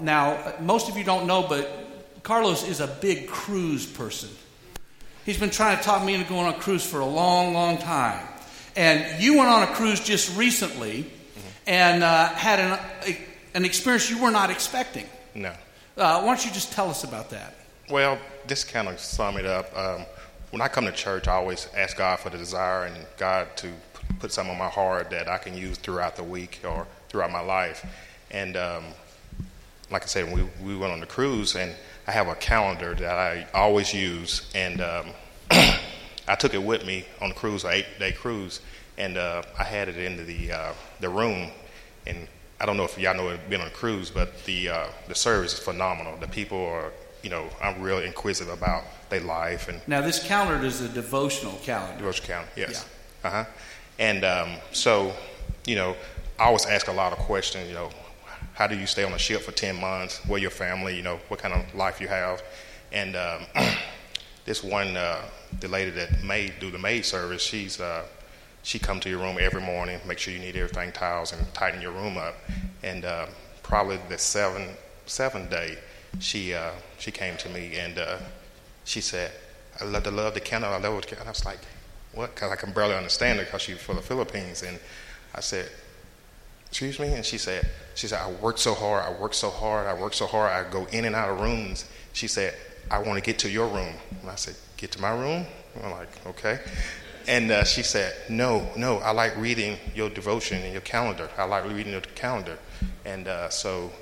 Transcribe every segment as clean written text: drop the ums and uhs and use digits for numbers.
Now, most of you don't know, but Carlos is a big cruise person. He's been trying to talk me into going on a cruise for a long, long time. And you went on a cruise just recently and had an experience you were not expecting. No. Why don't you just tell us about that? Well, this kind of sum it up. When I come to church, I always ask God for the desire and God to put something on my heart that I can use throughout the week or throughout my life. And like I said, we went on the cruise, and I have a calendar that I always use, and I took it with me on the cruise, an 8-day cruise, and I had it in the room. And I don't know if y'all know it's been on a cruise, but the service is phenomenal. The people are, I'm really inquisitive about their life. And now this calendar is a devotional calendar. Devotional calendar, yes. Yeah. And so, I always ask a lot of questions. How do you stay on a ship for 10 months? Where your family? What kind of life you have? And this one, the lady that do the maid service, she come to your room every morning, make sure you need everything, towels, and tighten your room up. And probably the seventh day, she came to me and she said, "I love the candle. I love the candle." I was like, "What?" Because I can barely understand her because she's from the Philippines. And I said, "Excuse me?" And she said, "I work so hard. I go in and out of rooms." She said, "I want to get to your room." And I said, "Get to my room?" I'm like, "Okay." And she said, No, I like reading your devotion and your calendar. I like reading your calendar. And so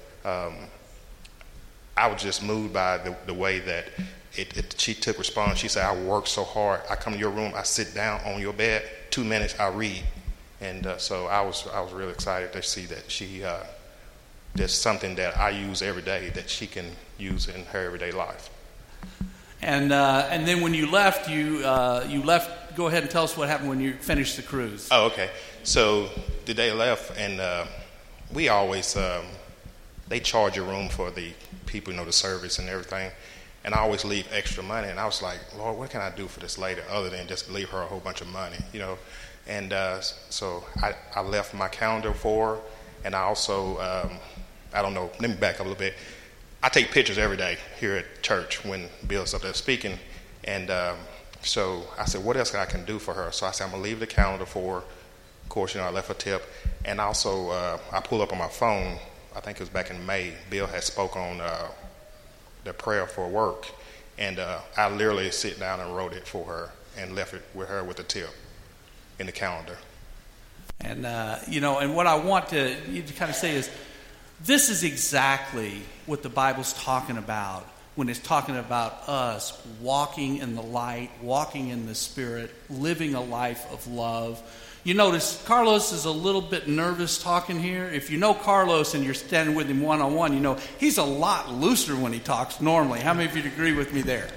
I was just moved by the way that she took response. She said, "I work so hard. I come to your room. I sit down on your bed. 2 minutes, I read." And so I was really excited to see that she there's something that I use every day that she can use in her everyday life. And then when you left, you left. Go ahead and tell us what happened when you finished the cruise. Oh, okay. So the day I left, and we always they charge a room for the people, the service and everything. And I always leave extra money. And I was like, "Lord, what can I do for this lady other than just leave her a whole bunch of money, And so I left my calendar for her, and I also, I don't know, let me back up a little bit. I take pictures every day here at church when Bill's up there speaking. And so I said, what else I can do for her? So I said, I'm going to leave the calendar for her. Of course, I left a tip. And also, I pulled up on my phone, I think it was back in May, Bill had spoke on the prayer for work. And I literally sit down and wrote it for her and left it with her with a tip in the calendar. And, and what I want you to kind of say is, this is exactly what the Bible's talking about when it's talking about us walking in the light, walking in the Spirit, living a life of love. You notice Carlos is a little bit nervous talking here. If you know Carlos and you're standing with him one-on-one, he's a lot looser when he talks normally. How many of you agree with me there?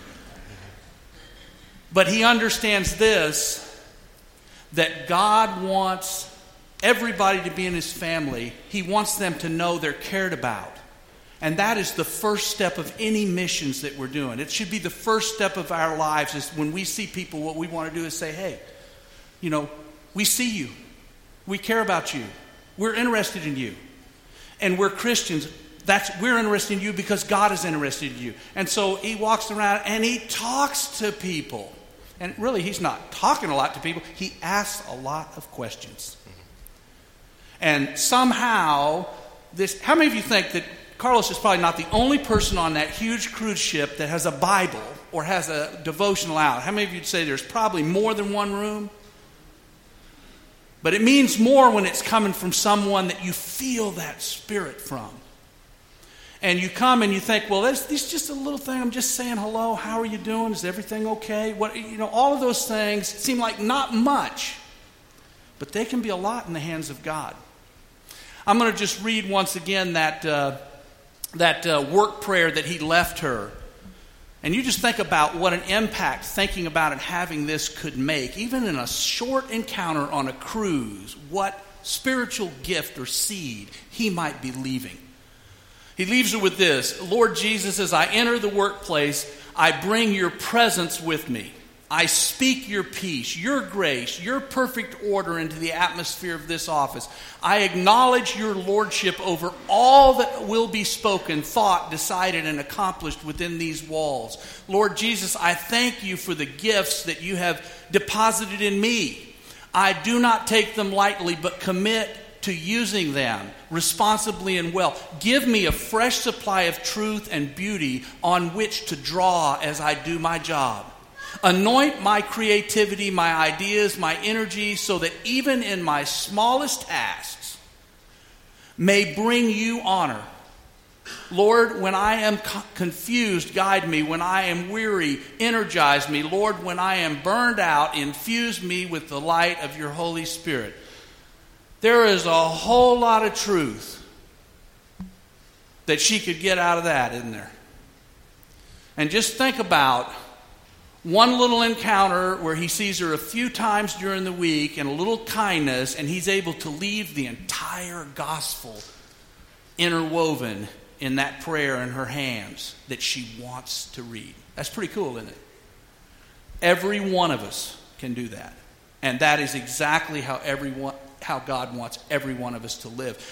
But he understands this, that God wants everybody to be in his family. He wants them to know they're cared about. And that is the first step of any missions that we're doing. It should be the first step of our lives is when we see people, what we want to do is say, "Hey, we see you. We care about you. We're interested in you. And we're Christians. We're interested in you because God is interested in you." And so he walks around and he talks to people. And really, he's not talking a lot to people. He asks a lot of questions. And somehow, how many of you think that Carlos is probably not the only person on that huge cruise ship that has a Bible or has a devotional out? How many of you would say there's probably more than one room? But it means more when it's coming from someone that you feel that spirit from. And you come and you think, well, this is just a little thing. I'm just saying hello. How are you doing? Is everything okay? All of those things seem like not much, but they can be a lot in the hands of God. I'm going to just read once again that work prayer that he left her. And you just think about what an impact thinking about and having this could make, even in a short encounter on a cruise, what spiritual gift or seed he might be leaving. He leaves her with this: "Lord Jesus, as I enter the workplace, I bring your presence with me. I speak your peace, your grace, your perfect order into the atmosphere of this office. I acknowledge your lordship over all that will be spoken, thought, decided, and accomplished within these walls. Lord Jesus, I thank you for the gifts that you have deposited in me. I do not take them lightly, but commit to using them responsibly and well. Give me a fresh supply of truth and beauty on which to draw as I do my job. Anoint my creativity, my ideas, my energy, so that even in my smallest tasks may bring you honor. Lord, when I am confused, guide me. When I am weary, energize me. Lord, when I am burned out, infuse me with the light of your Holy Spirit. There is a whole lot of truth that she could get out of that, isn't there? And just think about one little encounter where he sees her a few times during the week and a little kindness, and he's able to leave the entire gospel interwoven in that prayer in her hands that she wants to read. That's pretty cool, isn't it? Every one of us can do that. And that is exactly how God wants every one of us to live.